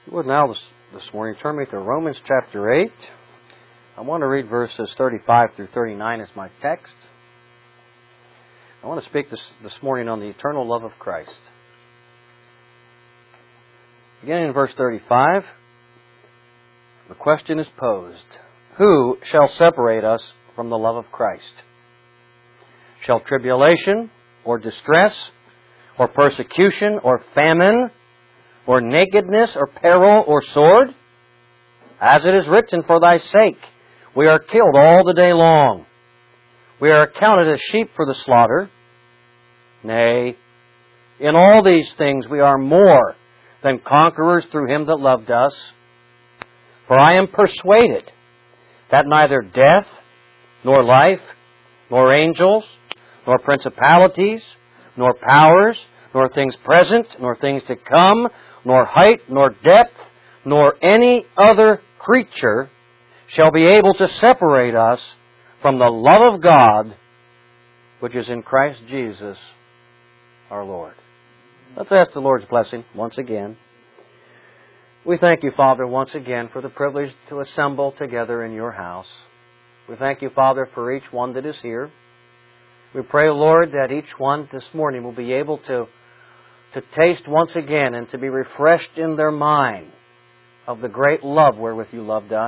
Well, now this morning, turn me to Romans chapter 8. I want to read verses 35 through 39 as my text. I want to speak this morning on the eternal love of Christ. Beginning in verse 35, the question is posed, who shall separate us from the love of Christ? Shall tribulation, or distress, or persecution, or famine, or nakedness, or peril, or sword? As it is written, for thy sake we are killed all the day long. We are accounted as sheep for the slaughter. Nay, in all these things we are more than conquerors through Him that loved us. For I am persuaded that neither death, nor life, nor angels, nor principalities, nor powers, nor things present, nor things to come, nor height, nor depth, nor any other creature shall be able to separate us from the love of God, which is in Christ Jesus our Lord. Let's ask the Lord's blessing once again. We thank you, Father, once again for the privilege to assemble together in your house. We thank you, Father, for each one that is here. We pray, Lord, that each one this morning will be able to taste once again and to be refreshed in their mind of the great love wherewith you loved us.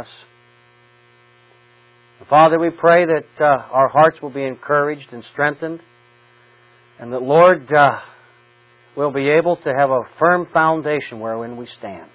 Father, we pray that our hearts will be encouraged and strengthened, and that, Lord, we'll be able to have a firm foundation wherein we stand.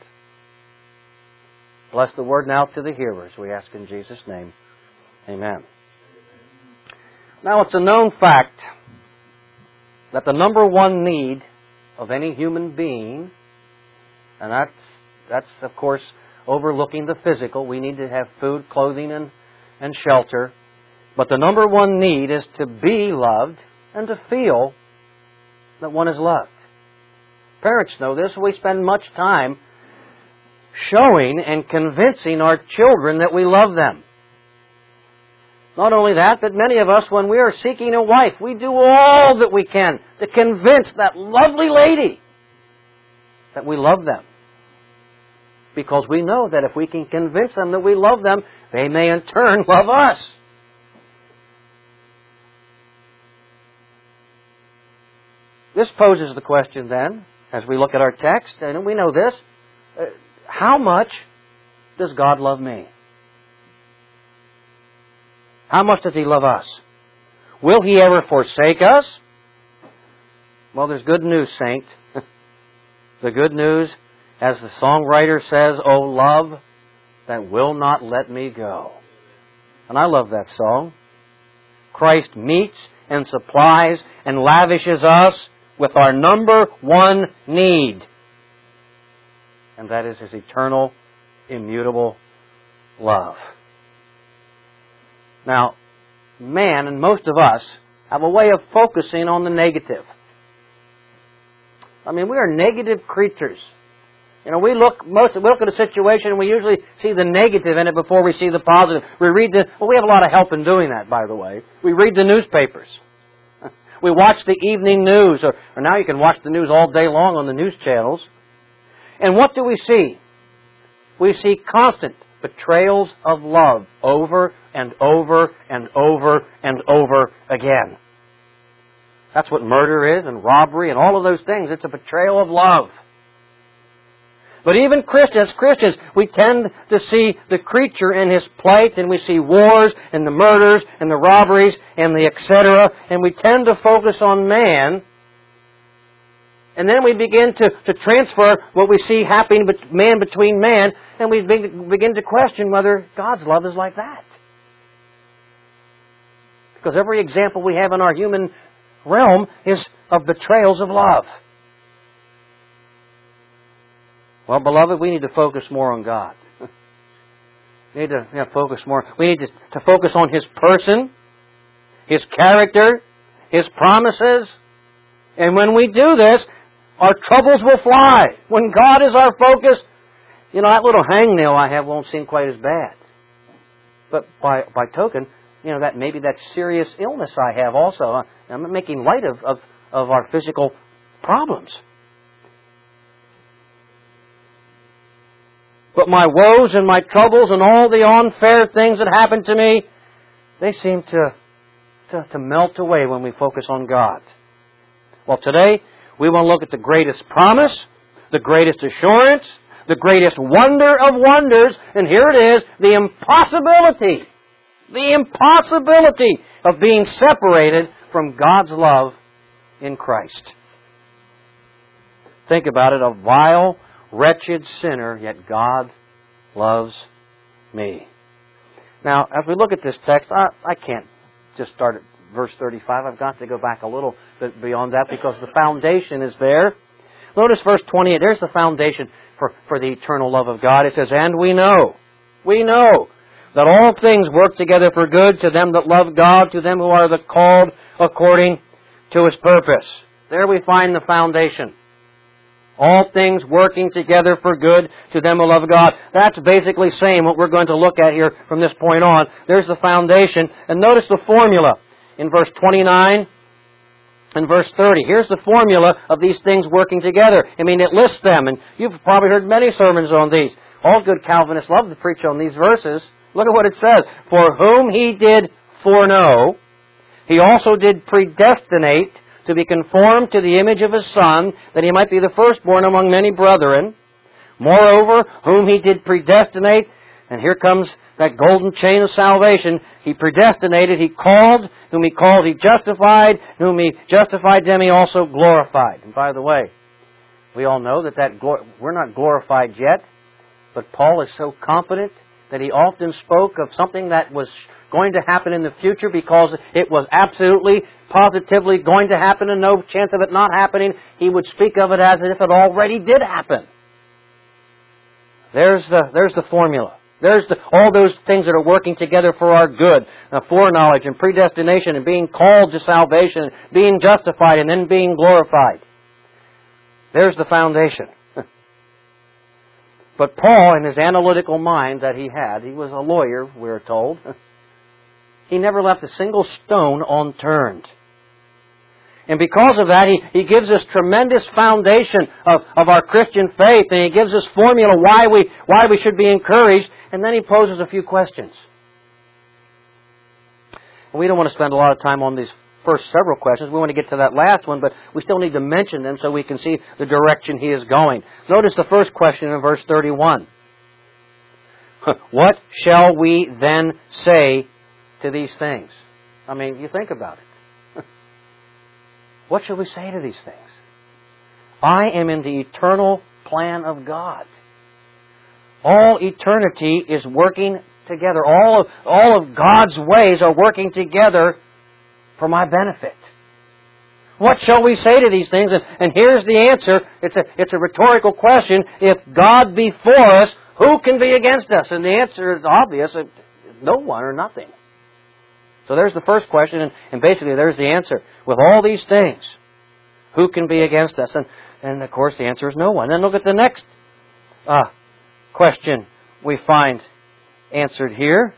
Bless the word now to the hearers, we ask in Jesus' name. Amen. Now, it's a known fact that the number one need of any human being, and that's of course overlooking the physical. We need to have food, clothing, and shelter. But the number one need is to be loved and to feel that one is loved. Parents know this. We spend much time showing and convincing our children that we love them. Not only that, but many of us, when we are seeking a wife, we do all that we can to convince that lovely lady that we love them. Because we know that if we can convince them that we love them, they may in turn love us. This poses the question then, as we look at our text, and we know this, how much does God love me? How much does He love us? Will He ever forsake us? Well, there's good news, saint. The good news, as the songwriter says, O love that will not let me go. And I love that song. Christ meets and supplies and lavishes us with our number one need. And that is His eternal, immutable love. Now, man, and most of us, have a way of focusing on the negative. I mean, we are negative creatures. You know, we look at a situation and we usually see the negative in it before we see the positive. We have a lot of help in doing that, by the way. We read the newspapers. We watch the evening news, or now you can watch the news all day long on the news channels. And what do we see? We see constant betrayals of love over and over and over and over again. That's what murder is, and robbery, and all of those things. It's a betrayal of love. But even as Christians, we tend to see the creature in his plight, and we see wars, and the murders, and the robberies, and the etc., and we tend to focus on man. And then we begin to transfer what we see happening man between man, and we begin to question whether God's love is like that. Because every example we have in our human realm is of betrayals of love. Well, beloved, we need to focus more on God. We need to focus more. We need to focus on His person, His character, His promises. And when we do this, our troubles will fly. When God is our focus, that little hangnail I have won't seem quite as bad. But by token, that maybe that serious illness I have also. I'm making light of our physical problems. But my woes and my troubles and all the unfair things that happen to me, they seem to melt away when we focus on God. Well, today we want to look at the greatest promise, the greatest assurance, the greatest wonder of wonders, and here it is, the impossibility of being separated from God's love in Christ. Think about it, a vile, wretched sinner, yet God loves me. Now, as we look at this text, I can't just start at verse 35. I've got to go back a little bit beyond that because the foundation is there. Notice verse 28. There's the foundation for the eternal love of God. It says, and we know that all things work together for good to them that love God, to them who are the called according to His purpose. There we find the foundation. All things working together for good to them who love God. That's basically saying what we're going to look at here from this point on. There's the foundation. And notice the formula in verse 29 and verse 30. Here's the formula of these things working together. I mean, it lists them. And you've probably heard many sermons on these. All good Calvinists love to preach on these verses. Look at what it says. For whom He did foreknow, He also did predestinate to be conformed to the image of His Son, that He might be the firstborn among many brethren. Moreover, whom He did predestinate, and here comes that golden chain of salvation. He predestinated, He called, whom He called, He justified, whom He justified, them He also glorified. And by the way, we all know that we're not glorified yet, but Paul is so confident that he often spoke of something that was going to happen in the future because it was absolutely, positively going to happen and no chance of it not happening. He would speak of it as if it already did happen. There's the formula. There's all those things that are working together for our good. Foreknowledge and predestination and being called to salvation, being justified and then being glorified. There's the foundation. But Paul, in his analytical mind that he was a lawyer, we're told, he never left a single stone unturned. And because of that, he gives us tremendous foundation of our Christian faith, and he gives us formula why we should be encouraged, and then he poses a few questions. And we don't want to spend a lot of time on these first several questions. We want to get to that last one, but we still need to mention them so we can see the direction he is going. Notice the first question in verse 31. What shall we then say to these things? I mean, you think about it. What shall we say to these things? I am in the eternal plan of God. All eternity is working together. All of God's ways are working together for my benefit. What shall we say to these things? And here's the answer. It's a rhetorical question. If God be for us, who can be against us? And the answer is obvious. No one or nothing. So there's the first question, and basically there's the answer. With all these things, who can be against us? And of course the answer is no one. Then look at the next question we find answered here.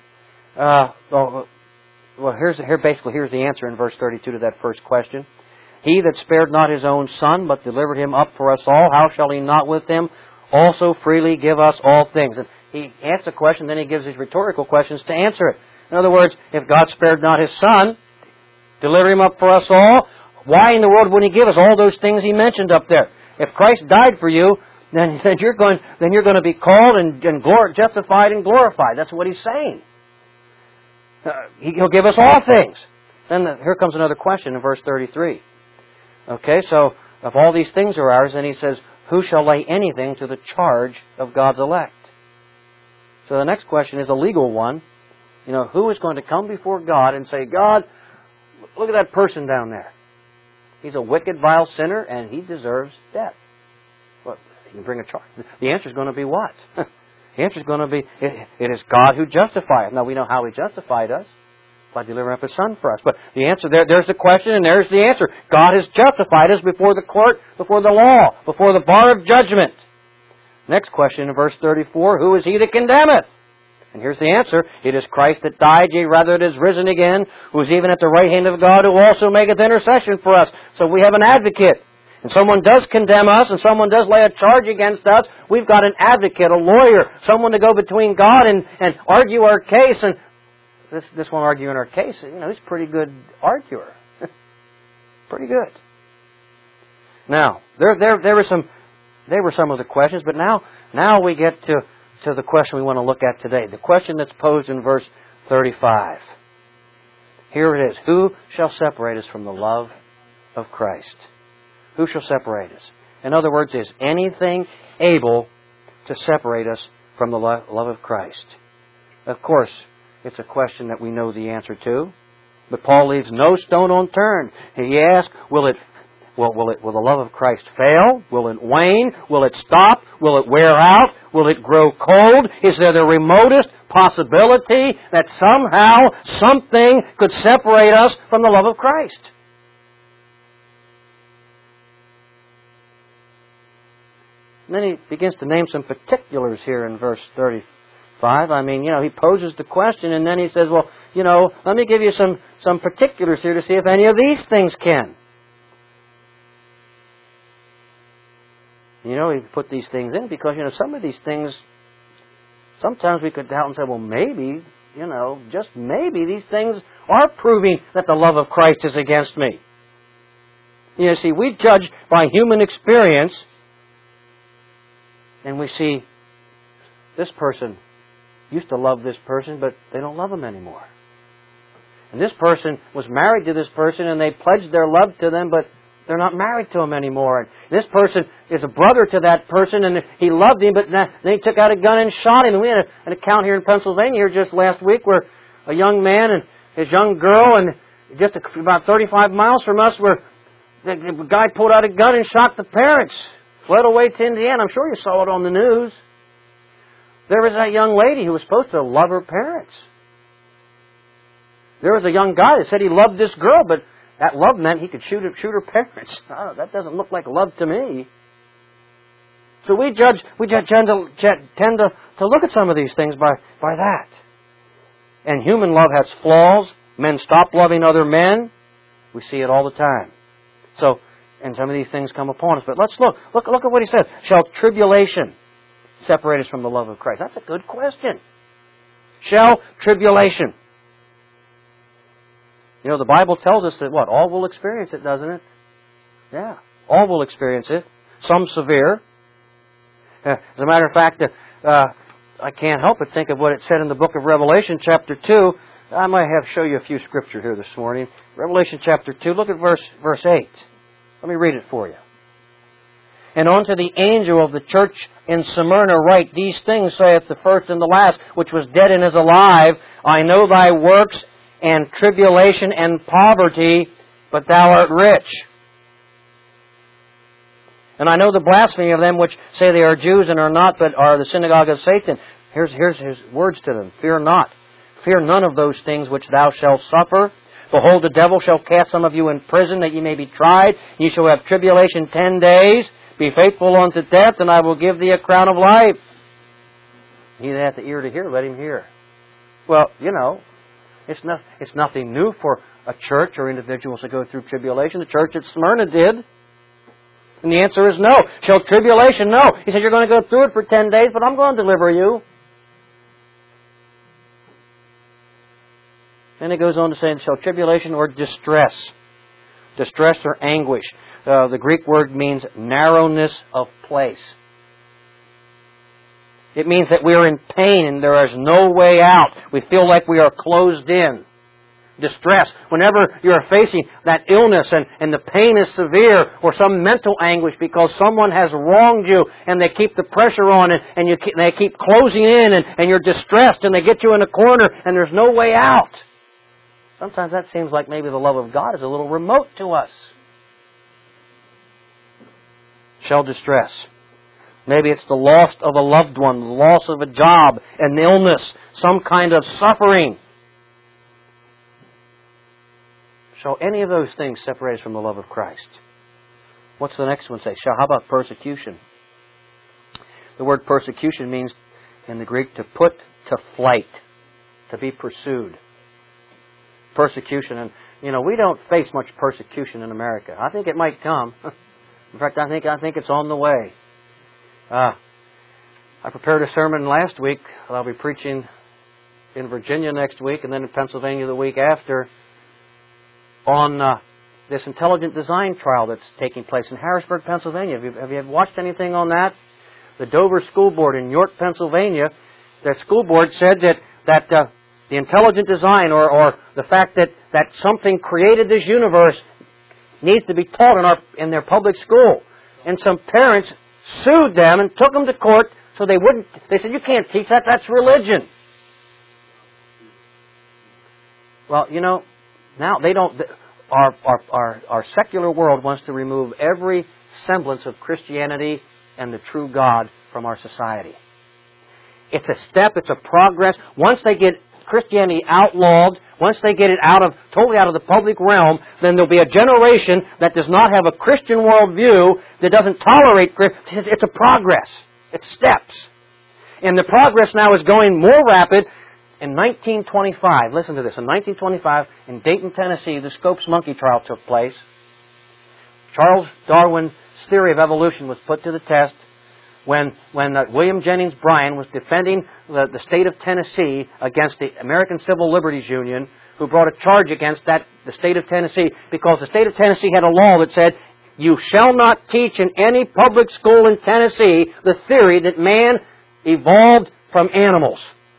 Here's the answer in verse 32 to that first question. He that spared not His own Son, but delivered Him up for us all, how shall He not with Him also freely give us all things? And he asks a question, then he gives these rhetorical questions to answer it. In other words, if God spared not His Son, delivered Him up for us all, why in the world wouldn't He give us all those things He mentioned up there? If Christ died for you, then you're going to be called and justified and glorified. That's what He's saying. He'll give us all things. Then here comes another question in verse 33. Okay, so if all these things are ours, then he says, who shall lay anything to the charge of God's elect? So the next question is a legal one. Who is going to come before God and say, God, look at that person down there. He's a wicked, vile sinner, and he deserves death. Well, you can bring a charge. The answer is going to be what? The answer is going to be, it is God who justifies. Now, we know how He justified us, by delivering up His Son for us. But the answer, there's the question and there's the answer. God has justified us before the court, before the law, before the bar of judgment. Next question in verse 34, who is He that condemneth? And here's the answer. It is Christ that died, yea, rather it is risen again, who is even at the right hand of God, who also maketh intercession for us. So we have an advocate. and someone does condemn us, and someone does lay a charge against us, we've got an advocate, a lawyer, someone to go between God and argue our case. And this one arguing our case, he's a pretty good arguer. Pretty good. Now, there were some of the questions, but now we get to the question we want to look at today. The question that's posed in verse 35. Here it is. Who shall separate us from the love of Christ? Who shall separate us? In other words, is anything able to separate us from the love of Christ? Of course, it's a question that we know the answer to, but Paul leaves no stone unturned. He asks, will the love of Christ fail? Will it wane? Will it stop? Will it wear out? Will it grow cold? Is there the remotest possibility that somehow something could separate us from the love of Christ? And then he begins to name some particulars here in verse 35. He poses the question, and then he says, let me give you some particulars here to see if any of these things can. He put these things in because, some of these things, sometimes we could doubt and say, well, maybe, just maybe these things are proving that the love of Christ is against me. See, we judge by human experience, and we see this person used to love this person, but they don't love him anymore. And this person was married to this person, and they pledged their love to them, but they're not married to him anymore. And this person is a brother to that person, and he loved him, but then he took out a gun and shot him. And we had an account here in Pennsylvania here just last week where a young man and his young girl, and just about 35 miles from us, where the guy pulled out a gun and shot the parents. Fled away to Indiana. I'm sure you saw it on the news. There was that young lady who was supposed to love her parents. There was a young guy that said he loved this girl, but that love meant he could shoot her parents. That doesn't look like love to me. So we tend to look at some of these things by that. And human love has flaws. Men stop loving other men. We see it all the time. And some of these things come upon us. But let's look. Look at what he says. Shall tribulation separate us from the love of Christ? That's a good question. Shall tribulation. The Bible tells us that all will experience it, doesn't it? Yeah. All will experience it. Some severe. As a matter of fact, I can't help but think of what it said in the book of Revelation chapter 2. I might show you a few scripture here this morning. Revelation chapter 2. Look at verse 8. Let me read it for you. And unto the angel of the church in Smyrna write, These things saith the first and the last, which was dead and is alive. I know thy works and tribulation and poverty, but thou art rich. And I know the blasphemy of them which say they are Jews and are not, but are the synagogue of Satan. Here's his words to them. Fear not. Fear none of those things which thou shalt suffer. Behold, the devil shall cast some of you in prison, that ye may be tried. Ye shall have tribulation 10 days. Be faithful unto death, and I will give thee a crown of life. He that hath the ear to hear, let him hear. Well, it's nothing new for a church or individuals to go through tribulation. The church at Smyrna did. And the answer is no. Shall tribulation? No. He said, you're going to go through it for 10 days, but I'm going to deliver you. Then it goes on to say, shall tribulation or distress? Distress or anguish. The Greek word means narrowness of place. It means that we are in pain and there is no way out. We feel like we are closed in. Distress. Whenever you are facing that illness and the pain is severe, or some mental anguish because someone has wronged you and they keep the pressure on and they keep closing in and you're distressed and they get you in a corner and there's no way out. Sometimes that seems like maybe the love of God is a little remote to us. Shall distress. Maybe it's the loss of a loved one, the loss of a job, an illness, some kind of suffering. Shall any of those things separate us from the love of Christ? What's the next one say? How about persecution? The word persecution means, in the Greek, to put to flight, to be pursued. Persecution. And, we don't face much persecution in America. I think it might come. In fact, I think it's on the way. I prepared a sermon last week that I'll be preaching in Virginia next week and then in Pennsylvania the week after on this intelligent design trial that's taking place in Harrisburg, Pennsylvania. Have you watched anything on that? The Dover School Board in York, Pennsylvania, their school board said that the intelligent design or the fact that something created this universe needs to be taught in their public school. And some parents sued them and took them to court so they wouldn't. They said, you can't teach that. That's religion. Well, you know, now they don't. Our secular world wants to remove every semblance of Christianity and the true God from our society. It's a step. It's a progress. Once they get Christianity outlawed, once they get it totally out of the public realm, then there'll be a generation that does not have a Christian worldview, that doesn't tolerate. It's a progress. It's steps. And the progress now is going more rapid. In 1925, listen to this, in 1925, in Dayton, Tennessee, the Scopes monkey trial took place. Charles Darwin's theory of evolution was put to the test when William Jennings Bryan was defending the state of Tennessee against the American Civil Liberties Union, who brought a charge against the state of Tennessee because the state of Tennessee had a law that said, you shall not teach in any public school in Tennessee the theory that man evolved from animals.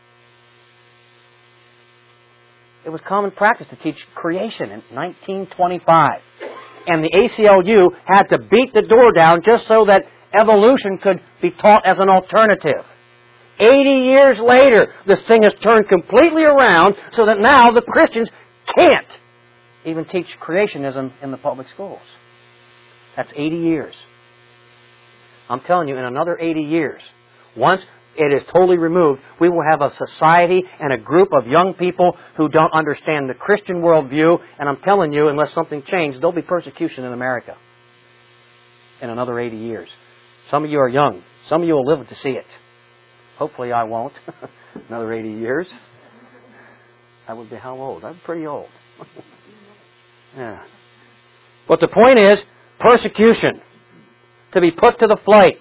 It was common practice to teach creation in 1925. And the ACLU had to beat the door down just so that evolution could be taught as an alternative. 80 years later, this thing has turned completely around so that now the Christians can't even teach creationism in the public schools. That's 80 years. I'm telling you, in another 80 years, once it is totally removed, we will have a society and a group of young people who don't understand the Christian worldview, and I'm telling you, unless something changes, there'll be persecution in America in another 80 years. Some of you are young. Some of you will live to see it. Hopefully I won't. Another 80 years. I would be how old? I'm pretty old. Yeah. But the point is, persecution. To be put to the flight.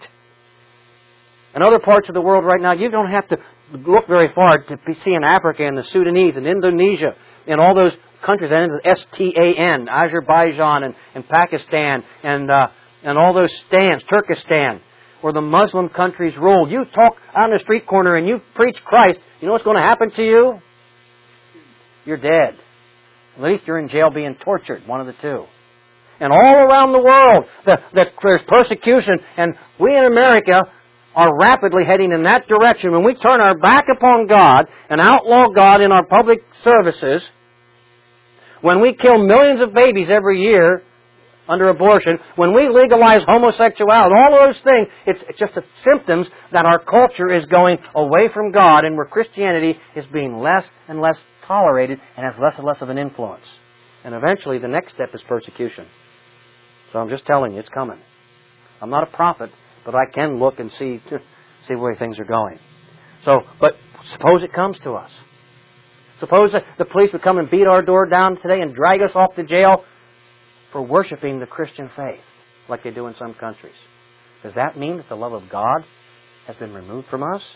In other parts of the world right now, you don't have to look very far to see in Africa and the Sudanese and Indonesia and all those countries, and STAN, Azerbaijan and Pakistan and all those stands, Turkestan, where the Muslim countries rule. You talk on the street corner and you preach Christ, you know what's going to happen to you? You're dead. At least you're in jail being tortured, one of the two. And all around the world, there's persecution, and we in America are rapidly heading in that direction. When we turn our back upon God and outlaw God in our public services, when we kill millions of babies every year under abortion, when we legalize homosexuality, all those things, it's just the symptoms that our culture is going away from God and where Christianity is being less and less tolerated and has less and less of an influence. And eventually the next step is persecution. So I'm just telling you, it's coming. I'm not a prophet, but I can look and see where things are going. So, but suppose it comes to us. Suppose that the police would come and beat our door down today and drag us off to jail for worshiping the Christian faith, like they do in some countries. Does that mean that the love of God has been removed from us?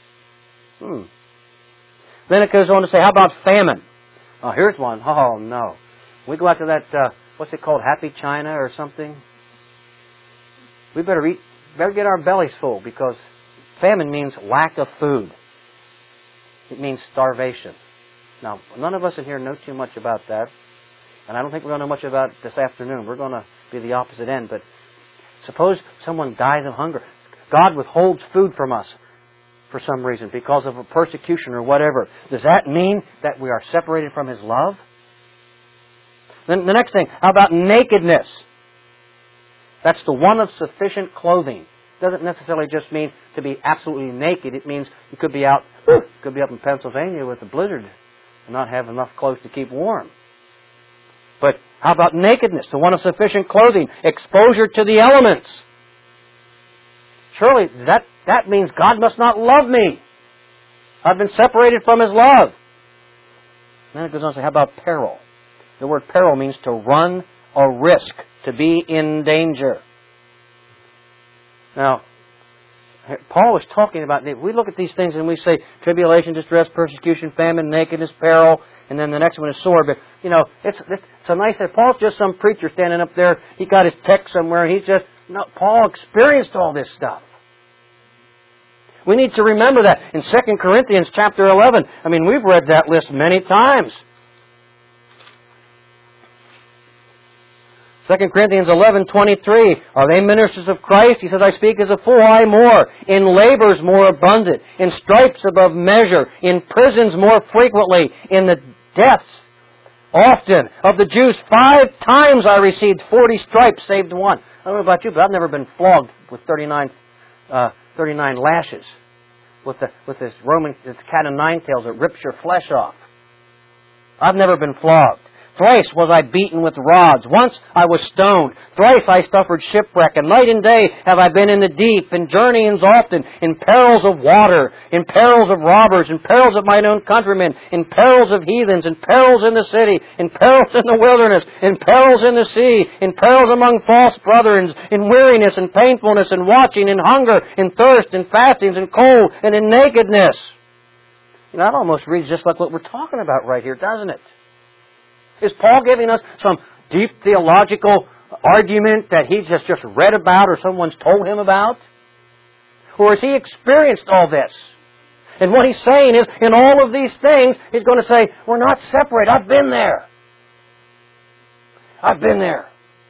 Then it goes on to say, how about famine? Oh, here's one. Oh, no. We go out to that, what's it called, Happy China or something? We better get our bellies full, because famine means lack of food. It means starvation. Now, none of us in here know too much about that, and I don't think we're going to know much about it this afternoon. We're going to be the opposite end, but suppose someone dies of hunger. God withholds food from us for some reason, because of a persecution or whatever. Does that mean that we are separated from His love? Then the next thing, how about nakedness? That's the one of sufficient clothing. It doesn't necessarily just mean to be absolutely naked. It means you could be out, could be up in Pennsylvania with a blizzard and not have enough clothes to keep warm. But how about nakedness? The one of sufficient clothing. Exposure to the elements. Surely that means God must not love me. I've been separated from His love. Then it goes on to say, how about peril? The word peril means to run or risk, to be in danger. Now, Paul was talking about, we look at these things and we say tribulation, distress, persecution, famine, nakedness, peril, and then the next one is sword. But, it's a nice thing. Paul's just some preacher standing up there. He got his text somewhere and no, Paul experienced all this stuff. We need to remember that. In 2 Corinthians chapter 11, we've read that list many times. 2 Corinthians 11:23, are they ministers of Christ? He says, I speak as a fool, I more. In labors more abundant. In stripes above measure. In prisons more frequently. In the deaths often. Of the Jews 5 times I received 40 stripes, saved one. I don't know about you, but I've never been flogged with 39 lashes. With this Roman cat o' nine tails that rips your flesh off. I've never been flogged. Thrice was I beaten with rods. Once I was stoned. Thrice I suffered shipwreck. And night and day have I been in the deep, in journeyings often, in perils of water, in perils of robbers, in perils of mine own countrymen, in perils of heathens, in perils in the city, in perils in the wilderness, in perils in the sea, in perils among false brethren, in weariness and painfulness, and watching, in hunger, in thirst, in fastings, in cold, and in nakedness. That almost reads just like what we're talking about right here, doesn't it? Is Paul giving us some deep theological argument that he's just read about or someone's told him about? Or has he experienced all this? And what he's saying is, in all of these things, he's going to say, we're not separate. I've been there. I've been there.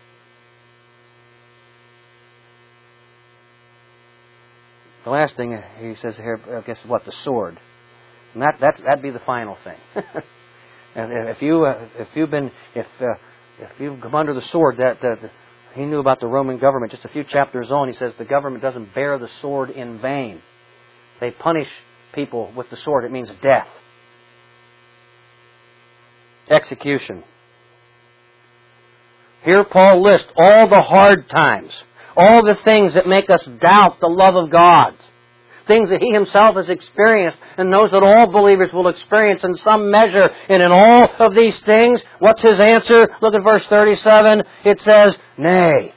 The last thing he says here, I guess, what? The sword. And that'd be the final thing. And if you've come under the sword, he knew about the Roman government just a few chapters on. He says the government doesn't bear the sword in vain. They punish people with the sword. It means death, execution. Here Paul lists all the hard times, all the things that make us doubt the love of God. Things that he himself has experienced and knows that all believers will experience in some measure. And in all of these things, what's his answer? Look at verse 37. It says, Nay.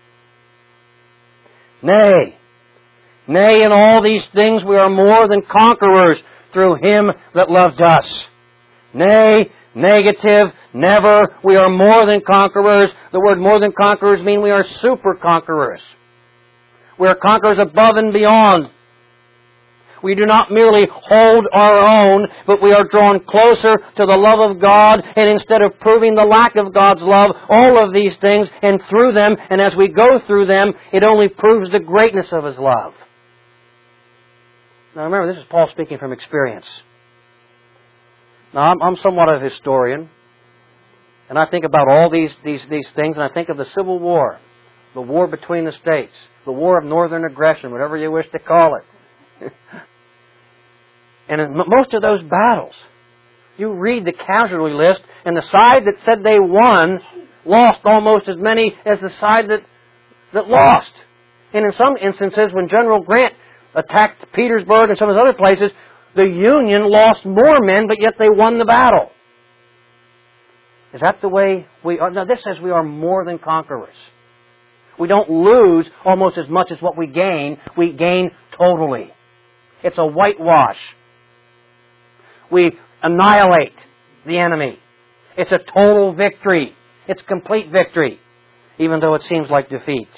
Nay. Nay, in all these things we are more than conquerors through Him that loved us. Nay, negative, never. We are more than conquerors. The word more than conquerors means we are super conquerors. We are conquerors above and beyond. We do not merely hold our own, but we are drawn closer to the love of God, and instead of proving the lack of God's love, all of these things, and through them, and as we go through them, it only proves the greatness of His love. Now remember, this is Paul speaking from experience. Now I'm somewhat of a historian, and I think about all these things, and I think of the Civil War, the war between the states, the war of northern aggression, whatever you wish to call it. And in most of those battles, you read the casualty list, and the side that said they won lost almost as many as the side that lost. And in some instances, when General Grant attacked Petersburg and some of those other places, the Union lost more men, but yet they won the battle. Is that the way we are? Now, this says we are more than conquerors. We don't lose almost as much as what we gain. We gain totally. It's a whitewash. We annihilate the enemy. It's a total victory. It's complete victory, even though it seems like defeat.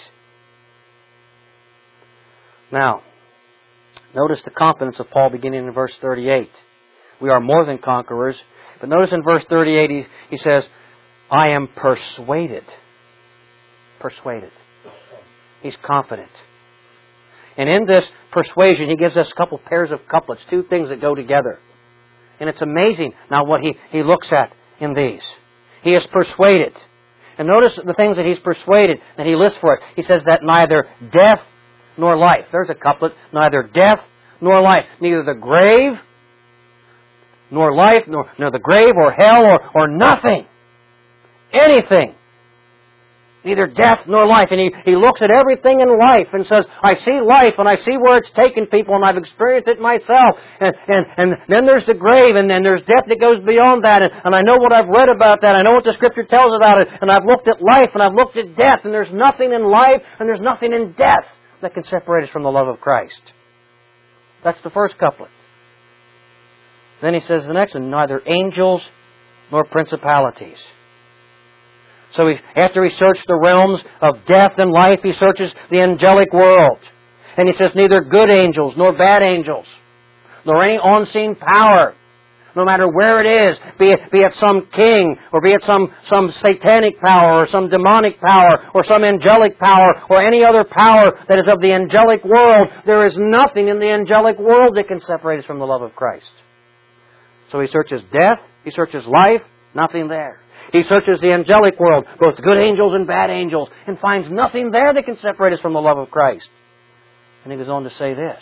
Now, notice the confidence of Paul beginning in verse 38. We are more than conquerors. But notice in verse 38 he says, I am persuaded. Persuaded. He's confident. And in this persuasion, he gives us a couple pairs of couplets, two things that go together. And it's amazing now what he looks at in these. He is persuaded. And notice the things that he's persuaded, that he lists for it. He says that neither death nor life. There's a couplet. Neither death nor life. Neither the grave nor life, nor the grave or hell or nothing. Anything. Neither death nor life. And he looks at everything in life and says, I see life and I see where it's taken people and I've experienced it myself. And then there's the grave and then there's death that goes beyond that. And I know what I've read about that. I know what the Scripture tells about it. And I've looked at life and I've looked at death. And there's nothing in life and there's nothing in death that can separate us from the love of Christ. That's the first couplet. Then he says the next one, neither angels nor principalities. So after he searched the realms of death and life, he searches the angelic world. And he says neither good angels nor bad angels, nor any unseen power, no matter where it is, be it some king, or be it some satanic power, or some demonic power, or some angelic power, or any other power that is of the angelic world, there is nothing in the angelic world that can separate us from the love of Christ. So he searches death, he searches life, nothing there. He searches the angelic world, both good angels and bad angels, and finds nothing there that can separate us from the love of Christ. And he goes on to say this,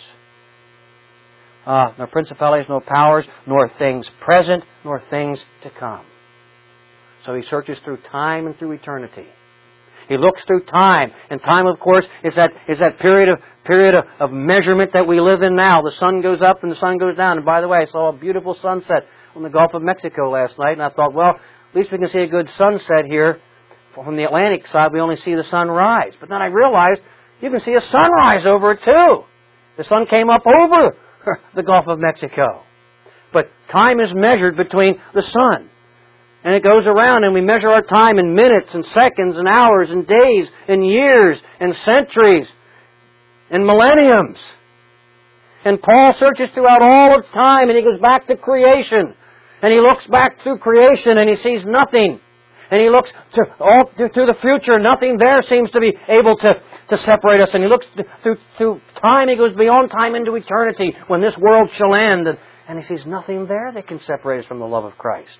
nor principalities, nor powers, nor things present, nor things to come. So he searches through time and through eternity. He looks through time, and time, of course, is that period of measurement that we live in now. The sun goes up and the sun goes down. And by the way, I saw a beautiful sunset on the Gulf of Mexico last night, and I thought, well, at least we can see a good sunset here. From the Atlantic side, we only see the sun rise. But then I realized you can see a sunrise over it too. The sun came up over the Gulf of Mexico. But time is measured between the sun. And it goes around, and we measure our time in minutes and seconds and hours and days and years and centuries and millenniums. And Paul searches throughout all of time, and he goes back to creation. And he looks back through creation, and he sees nothing. And he looks to the future. Nothing there seems to be able to separate us. And he looks through time. He goes beyond time into eternity, when this world shall end. And he sees nothing there that can separate us from the love of Christ.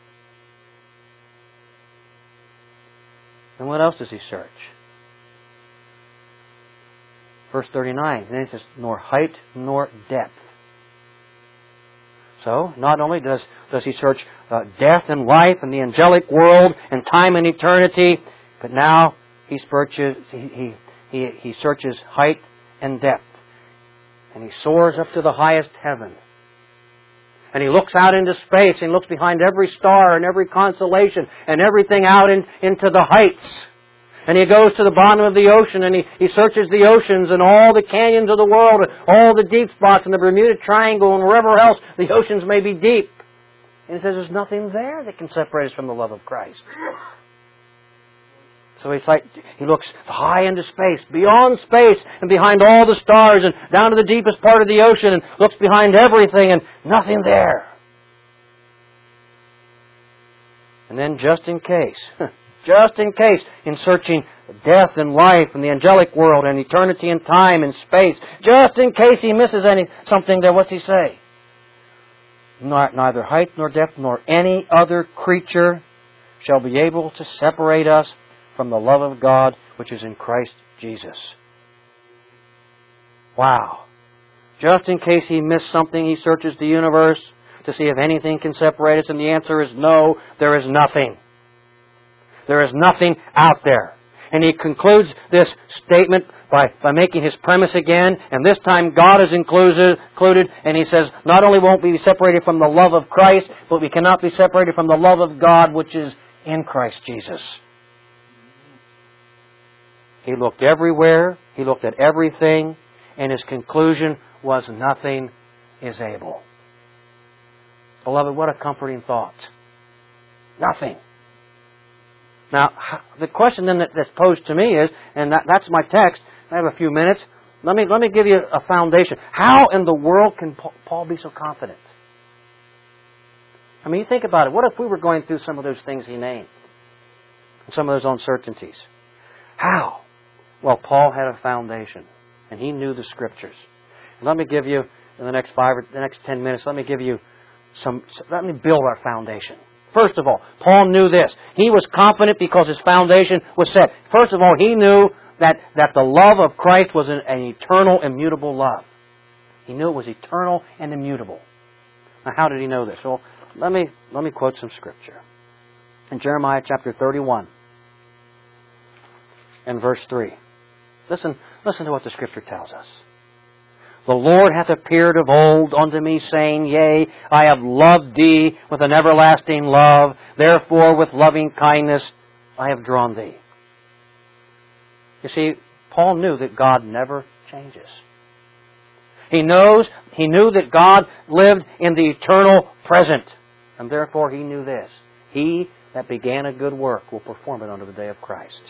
And what else does he search? Verse 39, then he says, nor height nor depth. So, not only does he search death and life and the angelic world and time and eternity, but now he searches height and depth. And he soars up to the highest heaven. And he looks out into space, and he looks behind every star and every constellation and everything out into the heights. And he goes to the bottom of the ocean, and he searches the oceans and all the canyons of the world, all the deep spots in the Bermuda Triangle and wherever else the oceans may be deep. And he says there's nothing there that can separate us from the love of Christ. So he looks high into space, beyond space, and behind all the stars, and down to the deepest part of the ocean, and looks behind everything, and nothing there. And then just in case, in searching death and life and the angelic world and eternity and time and space, just in case he misses something there, what's he say? Neither height nor depth nor any other creature shall be able to separate us from the love of God which is in Christ Jesus. Wow. Just in case he missed something, he searches the universe to see if anything can separate us, and the answer is no, there is nothing. There is nothing out there. And he concludes this statement by making his premise again, and this time God is included, and he says, not only won't we be separated from the love of Christ, but we cannot be separated from the love of God which is in Christ Jesus. He looked everywhere, he looked at everything, and his conclusion was nothing is able. Beloved, what a comforting thought. Nothing. Now, the question then that's posed to me is, and that's my text, I have a few minutes, let me give you a foundation. How in the world can Paul be so confident? I mean, you think about it. What if we were going through some of those things he named? Some of those uncertainties. How? Well, Paul had a foundation, and he knew the Scriptures. And let me give you, in the next 10 minutes, let me build our foundation. First of all, Paul knew this. He was confident because his foundation was set. First of all, he knew that the love of Christ was an eternal, immutable love. He knew it was eternal and immutable. Now, how did he know this? Well, let me quote some Scripture. In Jeremiah chapter 31 and verse 3. Listen to what the Scripture tells us. The Lord hath appeared of old unto me, saying, Yea, I have loved thee with an everlasting love. Therefore with loving kindness I have drawn thee. You see, Paul knew that God never changes. He knew that God lived in the eternal present. And therefore he knew this. He that began a good work will perform it unto the day of Christ.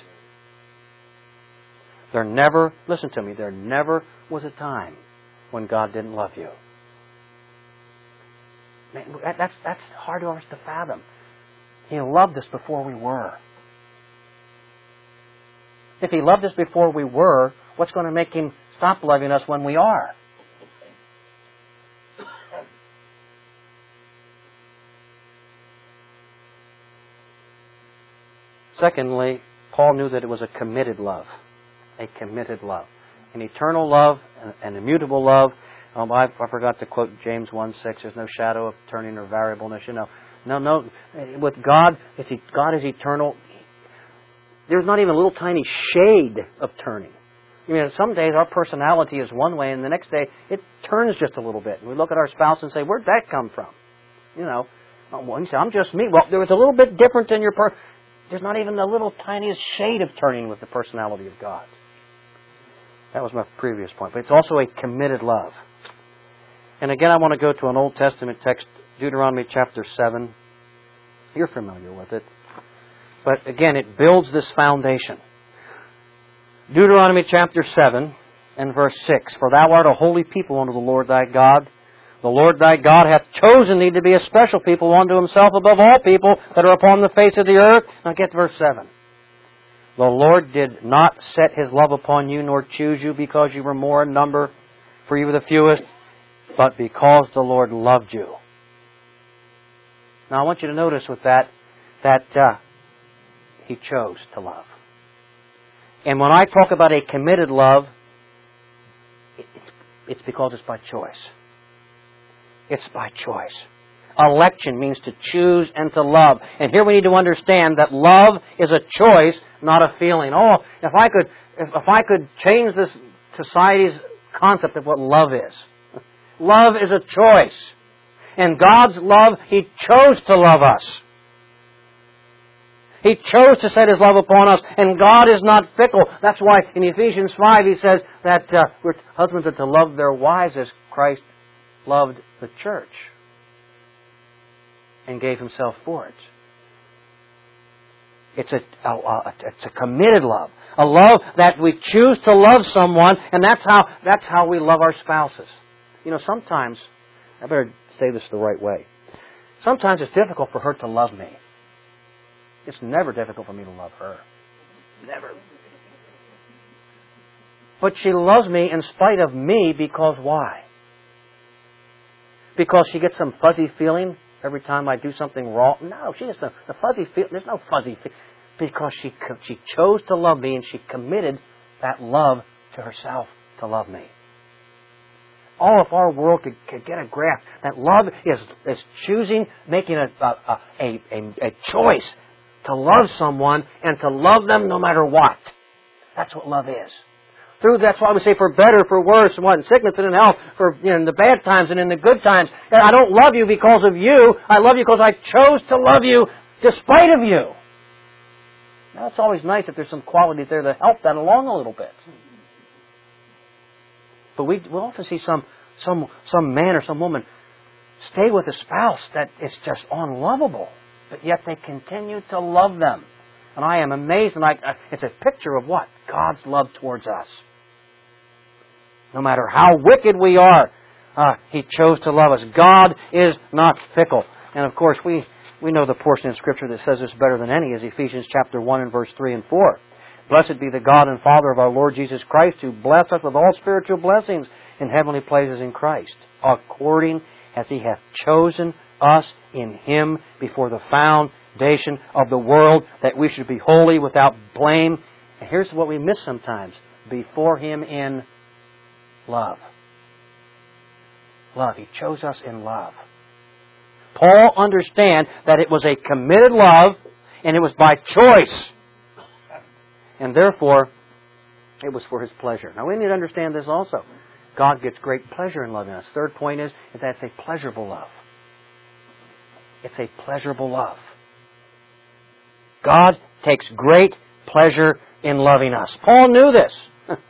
Listen to me, there never was a time when God didn't love you. Man, that's hard for us to fathom. He loved us before we were. If He loved us before we were, what's going to make Him stop loving us when we are? Secondly, Paul knew that it was a committed love. A committed love. An eternal love, an immutable love. I forgot to quote James 1:6. There's no shadow of turning or variableness. No. With God, God is eternal. There's not even a little tiny shade of turning. Some days our personality is one way, and the next day it turns just a little bit. And we look at our spouse and say, "Where'd that come from?" You say, "I'm just me." Well, there was a little bit different in your person. There's not even the little tiniest shade of turning with the personality of God. That was my previous point. But it's also a committed love. And again, I want to go to an Old Testament text, Deuteronomy chapter 7. You're familiar with it. But again, it builds this foundation. Deuteronomy chapter 7 and verse 6. For thou art a holy people unto the Lord thy God. The Lord thy God hath chosen thee to be a special people unto Himself above all people that are upon the face of the earth. Now get to verse 7. The Lord did not set His love upon you, nor choose you because you were more in number, for you were the fewest, but because the Lord loved you. Now I want you to notice with that He chose to love. And when I talk about a committed love, it's because it's by choice. It's by choice. Election means to choose and to love. And here we need to understand that love is a choice, not a feeling. Oh, if I could change this society's concept of what love is. Love is a choice. And God's love, He chose to love us. He chose to set His love upon us, and God is not fickle. That's why in Ephesians 5 He says that husbands are to love their wives as Christ loved the church and gave Himself for it. It's a committed love, a love that we choose to love someone, and that's how we love our spouses. Sometimes I better say this the right way. Sometimes it's difficult for her to love me. It's never difficult for me to love her. Never. But she loves me in spite of me because why? Because she gets some fuzzy feeling every time I do something wrong? No, she just the fuzzy feeling. There's no fuzzy feeling. Because she chose to love me and she committed that love to herself to love me. Oh, if our world could get a grasp that love is choosing, making a choice to love someone and to love them no matter what. That's what love is. That's why we say for better, for worse, in sickness and in health, in the bad times and in the good times. And I don't love you because of you. I love you because I chose to love you despite of you. Now, it's always nice if there's some qualities there that help that along a little bit. But we'll often see some man or some woman stay with a spouse that is just unlovable. But yet they continue to love them. And I am amazed. And it's a picture of what? God's love towards us. No matter how wicked we are, He chose to love us. God is not fickle. And of course, we know the portion in Scripture that says this better than any is Ephesians chapter 1 and verse 3 and 4. Blessed be the God and Father of our Lord Jesus Christ, who blessed us with all spiritual blessings in heavenly places in Christ, according as He hath chosen us in Him before the foundation of the world, that we should be holy without blame. And here's what we miss sometimes. Before Him in love. Love. He chose us in love. Paul understands that it was a committed love, and it was by choice. And therefore, it was for His pleasure. Now we need to understand this also. God gets great pleasure in loving us. Third point is that it's a pleasurable love. It's a pleasurable love. God takes great pleasure in loving us. Paul knew this.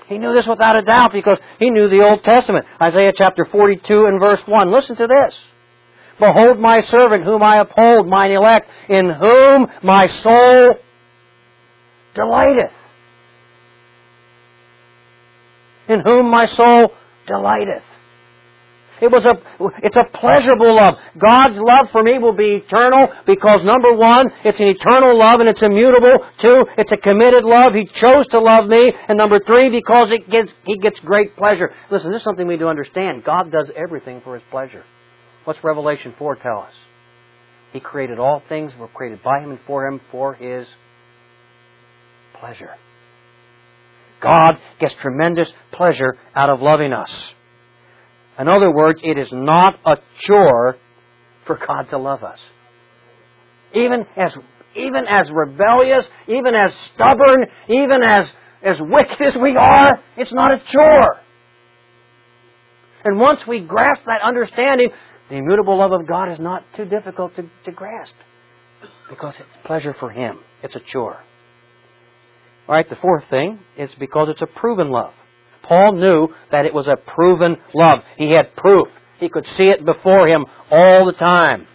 He knew this without a doubt because he knew the Old Testament. Isaiah chapter 42 and verse 1. Listen to this. Behold my servant whom I uphold, mine elect, in whom my soul delighteth. In whom my soul delighteth. It's a pleasurable love. God's love for me will be eternal because, number one, it's an eternal love and it's immutable. Two, it's a committed love. He chose to love me. And number three, because He gets great pleasure. Listen, this is something we do understand. God does everything for His pleasure. What's Revelation 4 tell us? He created all things, were created by Him and for Him for His pleasure. God gets tremendous pleasure out of loving us. In other words, it is not a chore for God to love us. Even as rebellious, even as stubborn, even as wicked as we are, it's not a chore. And once we grasp that understanding, the immutable love of God is not too difficult to grasp. Because it's pleasure for Him. It's a chore. All right, the fourth thing is because it's a proven love. Paul knew that it was a proven love. He had proof. He could see it before him all the time.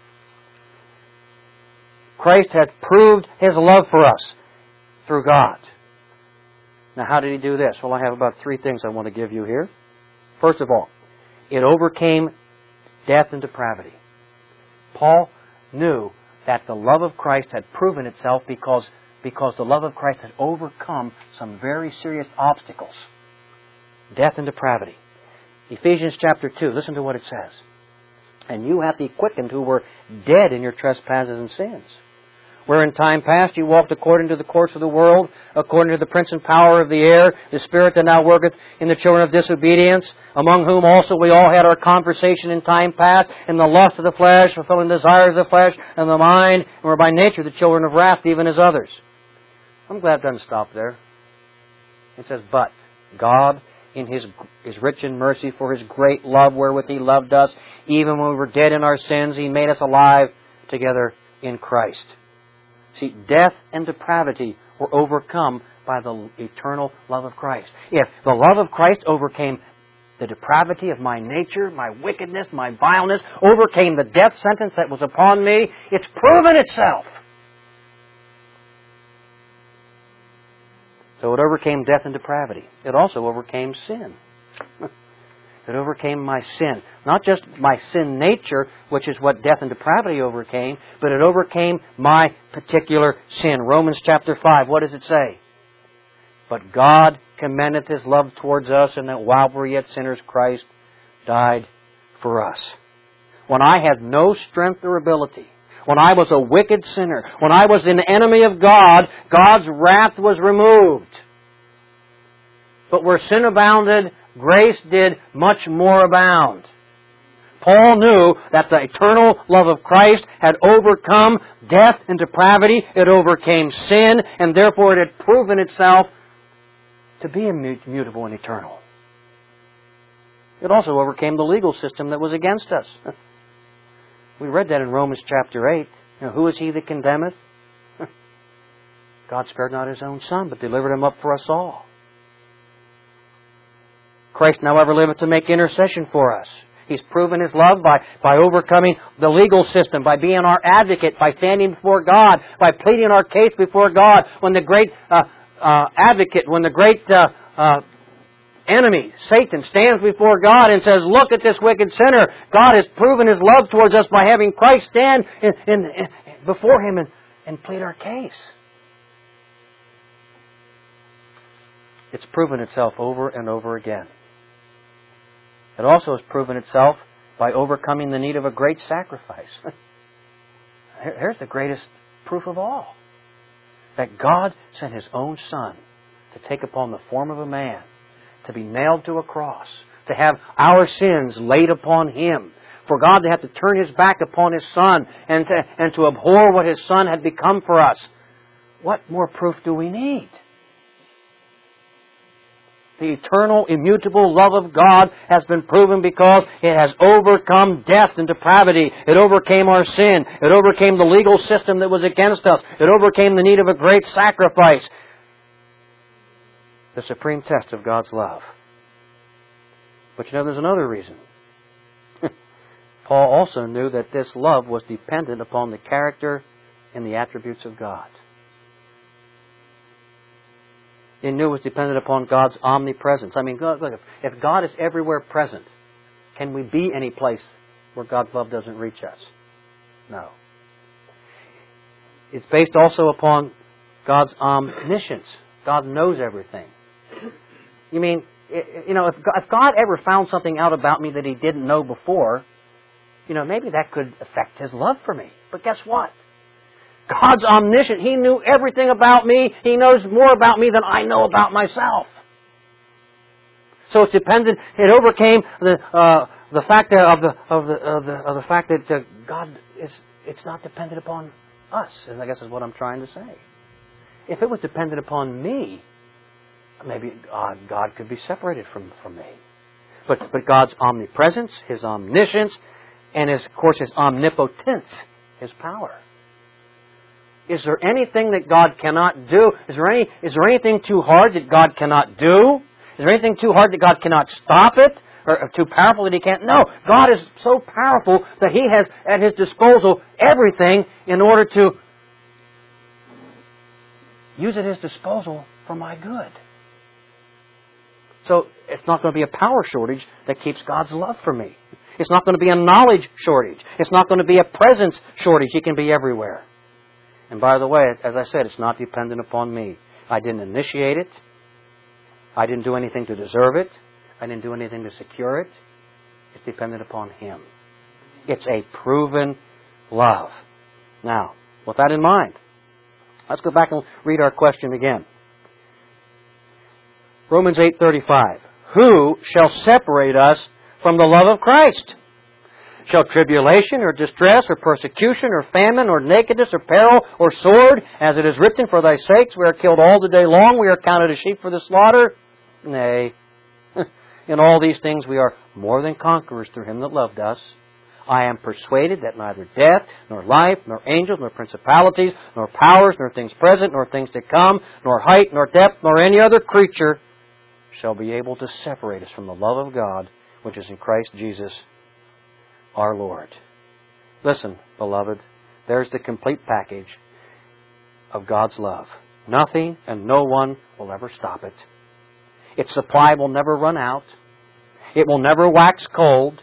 Christ had proved His love for us through God. Now, how did He do this? Well, I have about three things I want to give you here. First of all, it overcame death and depravity. Paul knew that the love of Christ had proven itself because the love of Christ had overcome some very serious obstacles. Death and depravity. Ephesians chapter 2, listen to what it says. And you hath He quickened who were dead in your trespasses and sins, where in time past you walked according to the course of the world, according to the prince and power of the air, the spirit that now worketh in the children of disobedience, among whom also we all had our conversation in time past, in the lust of the flesh, fulfilling the desires of the flesh and the mind, and were by nature the children of wrath, even as others. I'm glad it doesn't stop there. It says, but God, in His rich in mercy, for His great love wherewith He loved us, even when we were dead in our sins, He made us alive together in Christ. See, death and depravity were overcome by the eternal love of Christ. If the love of Christ overcame the depravity of my nature, my wickedness, my vileness, overcame the death sentence that was upon me, it's proven itself. So it overcame death and depravity. It also overcame sin. It overcame my sin. Not just my sin nature, which is what death and depravity overcame, but it overcame my particular sin. Romans chapter 5, what does it say? But God commendeth His love towards us, and that while we were yet sinners, Christ died for us. When I had no strength or ability, when I was a wicked sinner, when I was an enemy of God, God's wrath was removed. But where sin abounded, grace did much more abound. Paul knew that the eternal love of Christ had overcome death and depravity. It overcame sin, and therefore it had proven itself to be immutable and eternal. It also overcame the legal system that was against us. We read that in Romans chapter 8. Now, who is He that condemneth? God spared not His own Son, but delivered Him up for us all. Christ now ever liveth to make intercession for us. He's proven His love by overcoming the legal system, by being our advocate, by standing before God, by pleading our case before God. When the great advocate, when the great enemy, Satan, stands before God and says, look at this wicked sinner. God has proven His love towards us by having Christ stand before Him and plead our case. It's proven itself over and over again. It also has proven itself by overcoming the need of a great sacrifice. Here's the greatest proof of all. That God sent His own Son to take upon the form of a man, to be nailed to a cross, to have our sins laid upon Him, for God to have to turn His back upon His Son and to abhor what His Son had become for us. What more proof do we need? The eternal, immutable love of God has been proven because it has overcome death and depravity. It overcame our sin. It overcame the legal system that was against us. It overcame the need of a great sacrifice. the supreme test of God's love. But there's another reason. Paul also knew that this love was dependent upon the character and the attributes of God. He knew it was dependent upon God's omnipresence. I mean, look, if God is everywhere present, can we be any place where God's love doesn't reach us? No. It's based also upon God's omniscience. God knows everything. You mean, if God ever found something out about me that He didn't know before, maybe that could affect His love for me. But guess what? God's omniscient. He knew everything about me. He knows more about me than I know about myself. So it's dependent. It overcame the fact the fact that God is. It's not dependent upon us. And I guess is what I'm trying to say. If it was dependent upon me, maybe God could be separated from me. But God's omnipresence, His omniscience, and of course His omnipotence, His power. Is there anything that God cannot do? Is there anything too hard that God cannot do? Is there anything too hard that God cannot stop it? Or too powerful that He can't? No. God is so powerful that He has at His disposal everything in order to use at His disposal for my good. So it's not going to be a power shortage that keeps God's love for me. It's not going to be a knowledge shortage. It's not going to be a presence shortage. He can be everywhere. And by the way, as I said, it's not dependent upon me. I didn't initiate it. I didn't do anything to deserve it. I didn't do anything to secure it. It's dependent upon Him. It's a proven love. Now, with that in mind, let's go back and read our question again. Romans 8:35. Who shall separate us from the love of Christ? Shall tribulation or distress or persecution or famine or nakedness or peril or sword, as it is written, for thy sakes we are killed all the day long, we are counted as sheep for the slaughter? Nay, in all these things we are more than conquerors through Him that loved us. I am persuaded that neither death, nor life, nor angels, nor principalities, nor powers, nor things present, nor things to come, nor height, nor depth, nor any other creature shall be able to separate us from the love of God, which is in Christ Jesus our Lord. Listen, beloved, there's the complete package of God's love. Nothing and no one will ever stop it. Its supply will never run out. It will never wax cold.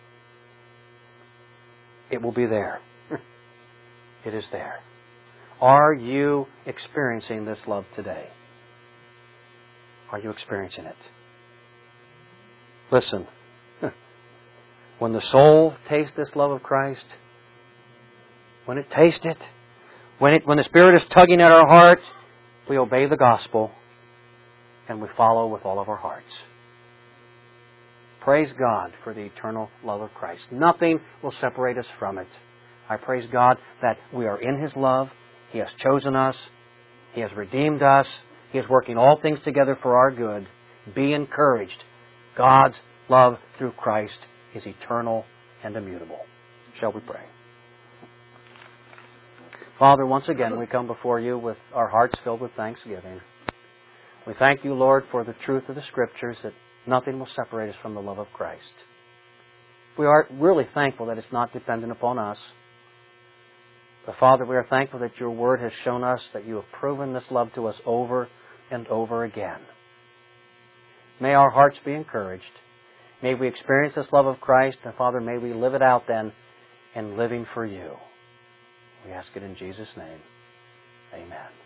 It will be there. It is there. Are you experiencing this love today? Are you experiencing it? Listen. When the soul tastes this love of Christ, when it tastes it, when the Spirit is tugging at our heart, we obey the gospel and we follow with all of our hearts. Praise God for the eternal love of Christ. Nothing will separate us from it. I praise God that we are in His love. He has chosen us. He has redeemed us. He is working all things together for our good. Be encouraged. God's love through Christ is eternal and immutable. Shall we pray? Father, once again we come before You with our hearts filled with thanksgiving. We thank You, Lord, for the truth of the Scriptures that nothing will separate us from the love of Christ. We are really thankful that it's not dependent upon us. But Father, we are thankful that Your Word has shown us that You have proven this love to us over and over again. May our hearts be encouraged. May we experience this love of Christ, and Father, may we live it out then in living for You. We ask it in Jesus' name. Amen.